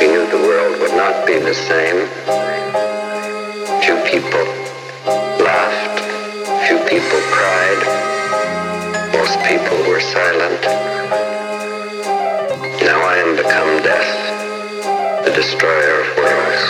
knew the world would not be the same. Few people laughed, few people cried, most people were silent. Now I am become death, the destroyer of worlds.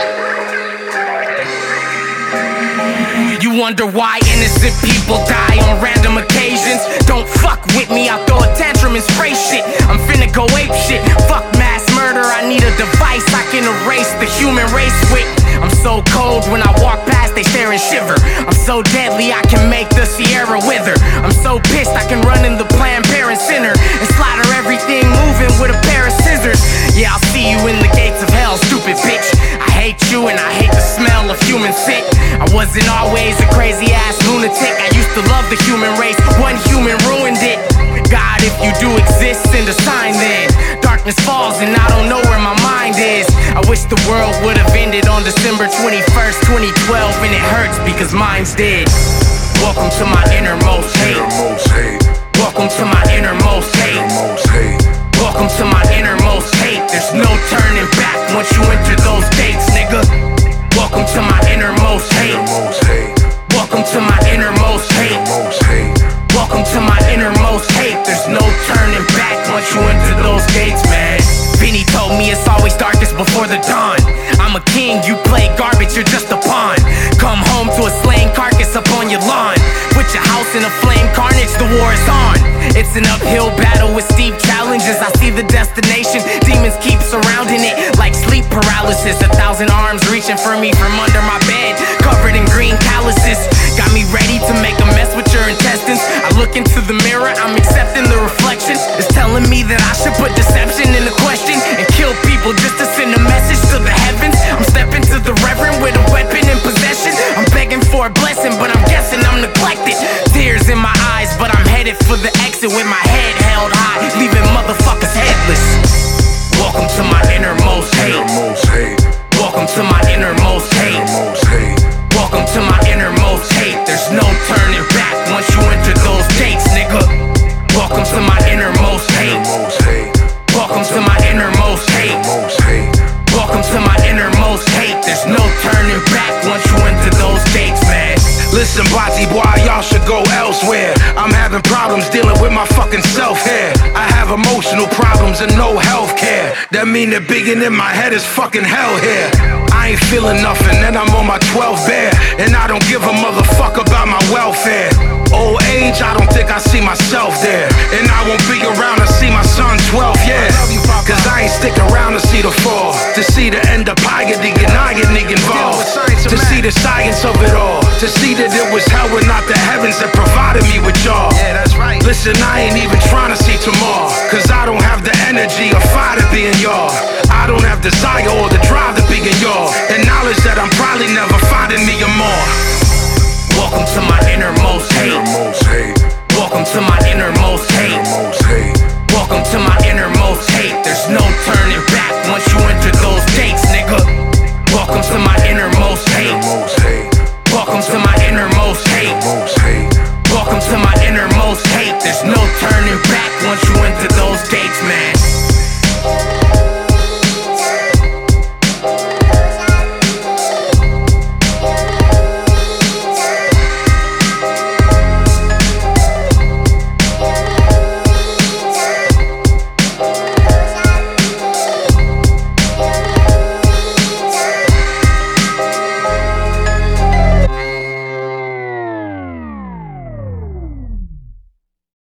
You wonder why innocent people die on random occasions? Don't fuck with me, I'll throw a tantrum and spray shit. I'm finna go ape shit, fuck mass murder. I need a device I can erase the human race with. I'm so cold when I walk past, they stare and shiver. I'm so deadly, I can make the Sierra wither. I'm so pissed, I can run in the Planned Parent Center and slaughter everything moving with a pair of scissors. Yeah, I'll see you in the gates of hell, stupid bitch. I hate you and I hate the smell of human sick. I wasn't always a crazy ass lunatic. I used to love the human race, one human ruined it. God, if you do exist, send a sign then. Darkness falls and I don't know where my mind is. I wish the world would have ended on December 21st, 2012, and it hurts because mine's dead. Welcome to my innermost hate. Welcome to my innermost hate. Welcome to my innermost hate. There's no turning back once you enter those gates, nigga. Welcome to my innermost hate. Welcome to my innermost hate. Welcome to my innermost hate. There's no turning back once you enter those gates, man. Vinny told me it's always darkest before the dawn. I'm a king, you play garbage, you're just a pawn. Come home to a slain carcass up on your lawn. Put your house in a flame carnage, the war is on. It's an uphill battle with steep challenges. I see the destination, demons keep surrounding it like sleep paralysis. 1,000 arms reaching for me from under my bed, covered in green calluses. Got me ready to make a mess with your intestines. I look into the mirror, I'm accepting the reflection. It's telling me that I should put deception in the question and kill people just to send a message to the heavens. I'm stepping to the reverend with a weapon in possession. I'm begging for a blessing, but I'm guessing I'm neglected. Tears in my eyes, but I'm headed for the exit with my head held high, leaving motherfuckers headless. Welcome to my innermost hate. Welcome to my innermost hate. Welcome to my innermost hate. There's no turning back once you enter those gates, nigga. Welcome to my innermost hate. Welcome to my innermost hate. Welcome to my innermost hate. There's no turning back once you enter those gates, man. Listen, Bati boy, y'all should go elsewhere. I'm having problems dealing with my fucking self here. I have emotional problems and no health care. That mean that biggin' in my head is fucking hell here. I ain't feeling nothing and I'm on my 12th bear, and I don't give a motherfucker about my welfare. Old age, I don't think I see myself there, and I won't be around to see my son 12, yeah. Cause I ain't stick around to see the fall, to see the end of piety and I get involved, to see the science of it all, to see that it was hell and not the heavens that provided me with y'all. Yeah, that's right. Listen, I ain't even trying to see tomorrow, cause I don't have the energy or fire to be in y'all. I don't have desire or the drive to be in y'all, and knowledge that I'm probably never finding me or more. Welcome to my innermost hate. Welcome to my innermost hate. Welcome to my innermost hate. There's no